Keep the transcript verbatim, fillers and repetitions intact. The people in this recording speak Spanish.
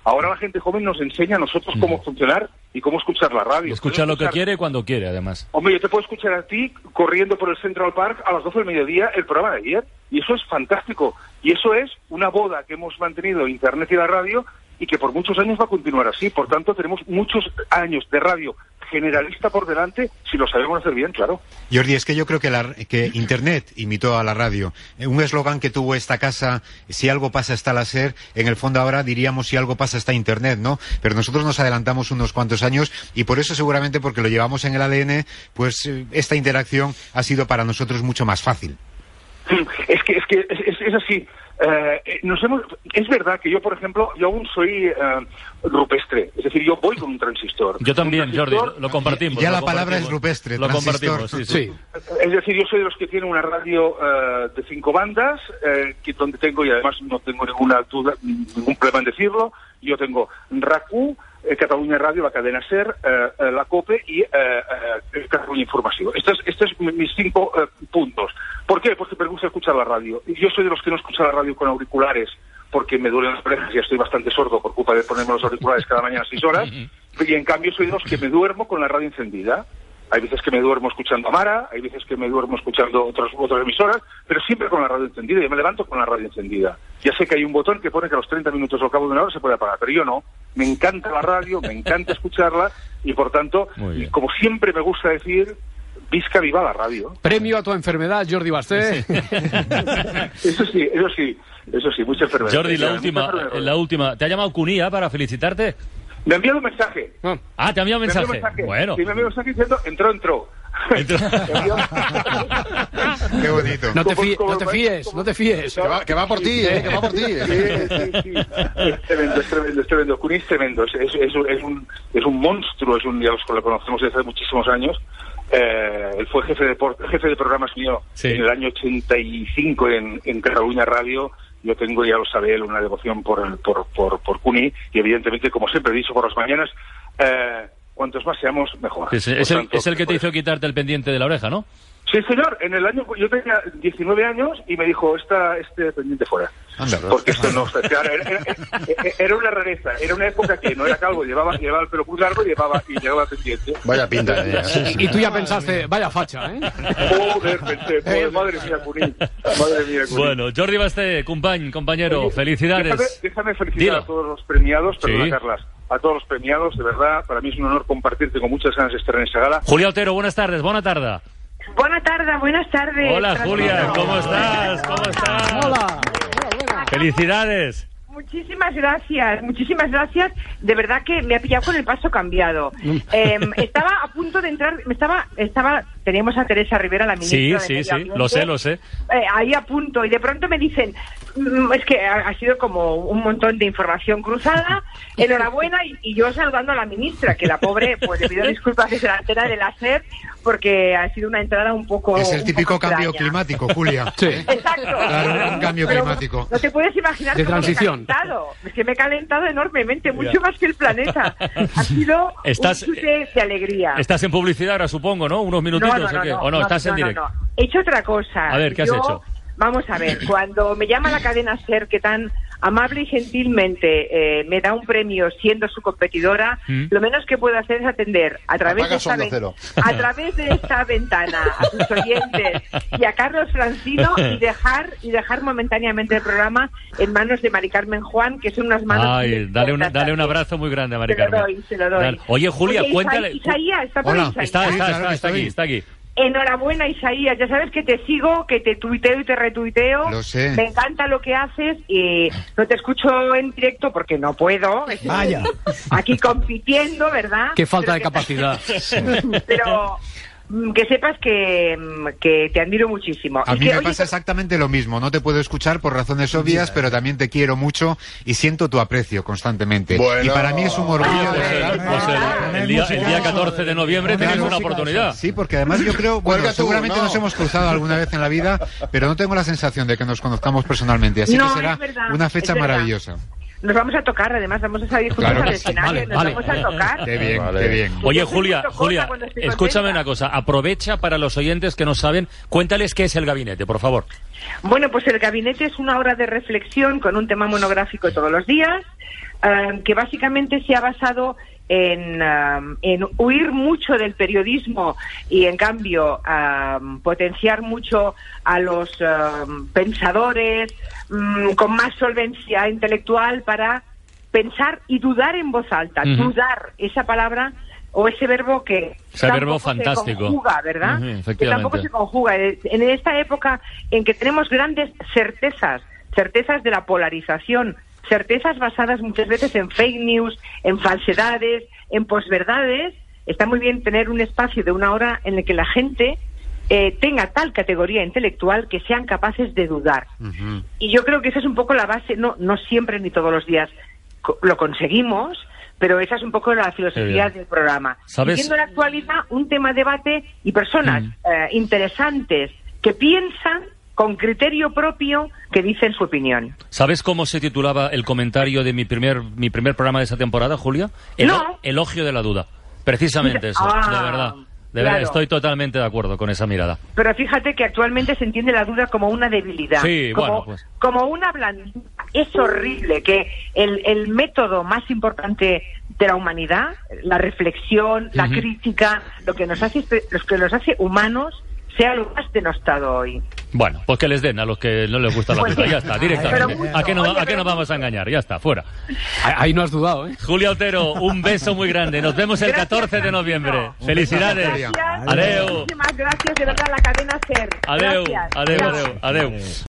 Ahora la gente joven nos enseña a nosotros mm. cómo funcionar y cómo escuchar la radio. Escucha lo que quiere cuando quiere, además. Hombre, yo te puedo escuchar a ti corriendo por el Central Park a las doce del mediodía el programa de ayer, y eso es fantástico. Y eso es una boda que hemos mantenido Internet y la radio, y que por muchos años va a continuar así. Por tanto, tenemos muchos años de radio generalista por delante, si lo sabemos hacer bien, claro. Jordi, es que yo creo que, la, que Internet imitó a la radio. Un eslogan que tuvo esta casa, si algo pasa está la SER, en el fondo ahora diríamos si algo pasa está Internet, ¿no? Pero nosotros nos adelantamos unos cuantos años, y por eso seguramente, porque lo llevamos en el A D N, pues esta interacción ha sido para nosotros mucho más fácil. Es que es, que es, es, es así. Eh, nos hemos, es verdad que yo, por ejemplo, yo aún soy eh, rupestre, es decir, yo voy con un transistor. Yo también, transistor, Jordi, lo compartimos. Ya lo la palabra es rupestre, lo transistor. compartimos, sí, sí. sí. Es decir, yo soy de los que tienen una radio uh, de cinco bandas, eh, que donde tengo, y además no tengo ninguna duda, ningún problema en decirlo, yo tengo R A C U, eh, Catalunya Radio, la cadena SER, eh, eh, la COPE y eh, eh, Catalunya Informació. Estos son es mis cinco eh, puntos. ¿Por qué? Porque me gusta escuchar la radio. Yo soy de los que no escucha la radio con auriculares, porque me duelen las orejas y estoy bastante sordo por culpa de ponerme los auriculares cada mañana a seis horas, y en cambio soy de los que me duermo con la radio encendida. Hay veces que me duermo escuchando a Mara, hay veces que me duermo escuchando otras, otras emisoras, pero siempre con la radio encendida. Yo me levanto con la radio encendida. Ya sé que hay un botón que pone que a los treinta minutos o al cabo de una hora se puede apagar, pero yo no. Me encanta la radio, me encanta escucharla, y por tanto, como siempre me gusta decir, visca viva la radio. Premio a tu enfermedad, Jordi Basté. Sí. Eso sí, eso sí, eso sí, mucha enfermedad. Jordi, la última, la última. ¿Te ha llamado Cunía para felicitarte? Me ha enviado un mensaje. Ah, te ha enviado un mensaje. Me mensaje. Bueno. Sí, me ha enviado un mensaje diciendo, entró, entró. entró. Qué bonito. No te, Como- fíes, como- no te fíes, no te fíes. Que va, que va por ti, eh, que va por ti. Sí, sí, sí. Es tremendo, es tremendo, es tremendo. Cuní es tremendo, es, es, es, es un, es un monstruo, es un, ya lo conocemos desde hace muchísimos años. Eh, él fue jefe de, por, jefe de programas mío Sí. en el año ochenta y cinco en, en Catalunya Radio. Yo tengo, ya lo sabe él, una devoción por, por, por, por Cuní, y evidentemente, como siempre he dicho por las mañanas, eh, cuantos más seamos, mejor. Es, es el, tanto, es el que te hizo quitarte el pendiente de la oreja, ¿no? Sí, señor. En el año, yo tenía diecinueve años y me dijo, esta, este pendiente fuera. Anda, Porque esto no, o sea, era, era, era, era una rareza, era una época que no era calvo, llevaba, llevaba el pelo muy largo y llevaba, y llevaba pendiente. Vaya pinta. Eh. Y, y tú ya pensaste, vaya facha, ¿eh? Joder, pensé, joder, madre mía, Cuní, madre mía, Cuní. Bueno, Jordi Basté, compañ, compañero, Oye, felicidades. Déjame, déjame felicitar Dilo. a todos los premiados, perdona, Sí. Carlas, a todos los premiados, de verdad, para mí es un honor compartir, tengo muchas ganas de estar en esa gala. Julia Otero, buenas tardes, buena tarde. Buenas tardes, buenas tardes. Hola, Julia, ¿cómo estás? ¿Cómo estás? Hola. Felicidades. Muchísimas gracias, muchísimas gracias. De verdad que me ha pillado con el paso cambiado. Eh, estaba a punto de entrar, me estaba, estaba, teníamos a Teresa Rivera, la ministra Sí, de sí, Medio sí, Ambiente, lo sé, lo sé. eh, ahí a punto, y de pronto me dicen, mm, es que ha, ha sido como un montón de información cruzada, enhorabuena, y, y yo saludando a la ministra, que la pobre, pues le pido disculpas desde la antena de la SER, porque ha sido una entrada un poco Es el un típico poco cambio extraña. climático, Julia. Sí. Exacto. Claro, un cambio Pero climático. No te puedes imaginar De cómo transición. me he calentado. Es que me he calentado enormemente, mucho Ya. más que el planeta. Ha sido Estás- un chute de alegría. Estás en publicidad ahora, supongo, ¿no? Unos minutitos, no, no, ¿o qué? no, ¿O no? no, Estás no, en no, directo. no. He hecho otra cosa. A ver, ¿qué has Yo- hecho? Vamos a ver, cuando me llama la cadena SER, que tan amable y gentilmente eh, me da un premio siendo su competidora, ¿Mm? lo menos que puedo hacer es atender a través, Apaga de esta, Onda ven- Cero. a través de esta ventana a sus oyentes y a Carlos Francino, y dejar y dejar momentáneamente el programa en manos de Mari Carmen Juan, que son unas manos... Ay, dale, una, dale un también. abrazo muy grande a Mari Se lo Carmen. doy, se lo doy. Dale. Oye, Julia, Oye, cuéntale. Isaí- Isaías, está por Hola, Isaías. Está, Sí, está, claro está, que está estoy. aquí, está aquí. Enhorabuena, Isaías, ya sabes que te sigo, que te tuiteo y te retuiteo. Lo sé. Me encanta lo que haces y no te escucho en directo porque no puedo. Estoy Vaya. aquí compitiendo, ¿verdad? Qué falta de Pero que- capacidad. Pero mm, que sepas que, mm, que te admiro muchísimo. A Y mí que, me oye, pasa exactamente lo mismo. No te puedo escuchar por razones obvias, pero también te quiero mucho y siento tu aprecio constantemente. Bueno. Y para mí es un orgullo. Pues, de el, verdad. pues el- el día, el día catorce de noviembre tenéis una oportunidad. Sí, porque además yo creo, bueno, Cuelga tú, seguramente no. nos hemos cruzado alguna vez en la vida, pero no tengo la sensación de que nos conozcamos personalmente, así No, que será es verdad, una es fecha verdad. maravillosa. nos vamos a tocar, además vamos a salir juntos Claro al que sí. escenario, Vale, nos vale. vamos a tocar. Qué bien, Vale. qué bien. Oye, Yo soy Julia, mucho cosa Julia, cuando estoy escúchame contenta. una cosa. Aprovecha para los oyentes que no saben, cuéntales qué es el gabinete, por favor. Bueno, pues el gabinete es una hora de reflexión con un tema monográfico todos los días, eh, que básicamente se ha basado en, um, en huir mucho del periodismo y, en cambio, um, potenciar mucho a los um, pensadores um, con más solvencia intelectual para pensar y dudar en voz alta. Ujú. Dudar, esa palabra o ese verbo que Ese verbo tampoco fantástico. se conjuga, ¿verdad? Ujú, que tampoco efectivamente. se conjuga. En esta época en que tenemos grandes certezas, certezas de la polarización, certezas basadas muchas veces en fake news, en falsedades, en posverdades, está muy bien tener un espacio de una hora en el que la gente eh, tenga tal categoría intelectual que sean capaces de dudar. Ujú. Y yo creo que esa es un poco la base, no, no siempre ni todos los días co- lo conseguimos, pero esa es un poco la filosofía del programa. ¿Sabes? Siguiendo la actualidad, un tema de debate y personas Mm. eh, interesantes que piensan con criterio propio, que dicen su opinión. ¿Sabes cómo se titulaba el comentario de mi primer mi primer programa de esa temporada, Julia? Elo- No. Elogio de la duda. Precisamente eso, Ah, de verdad. De claro. verdad, estoy totalmente de acuerdo con esa mirada. Pero fíjate que actualmente se entiende la duda como una debilidad, Sí, como, bueno, pues. como una blandura. Es horrible que el, el método más importante de la humanidad, la reflexión, la Ujú. crítica, lo que nos hace lo que nos hace humanos, sea lo más denostado hoy. Bueno, pues que les den a los que no les gusta la Pues duda, sí. ya está, directamente. Pero mucho, ¿A qué, no, oye, a qué pero nos vamos a engañar? Ya está, fuera. Ahí no has dudado, ¿eh? Julia Otero, un beso muy grande. Nos vemos el Gracias, catorce de noviembre. Francisco. Felicidades. Gracias. Adeu. Muchísimas gracias, de verdad, la cadena SER. Adeu, Gracias. adeu, Gracias. adeu, adeu.